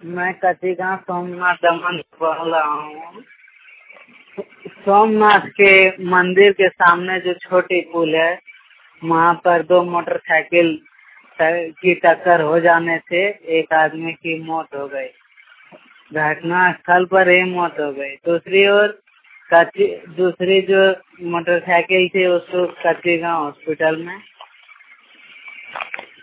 मैं कचिगांव सोमनाथ दमन बोल रहा हूँ। सोमनाथ के मंदिर के सामने जो छोटी पुल है, वहाँ पर दो मोटरसाइकिल की टक्कर हो जाने से एक आदमी की मौत हो गई। घटना स्थल पर ही मौत हो गई। दूसरी ओर दूसरी जो मोटरसाइकिल थी उसको कचिगांव हॉस्पिटल में